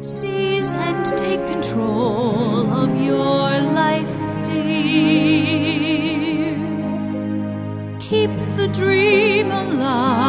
Seize and take control of your life, dear. Keep the dream alive.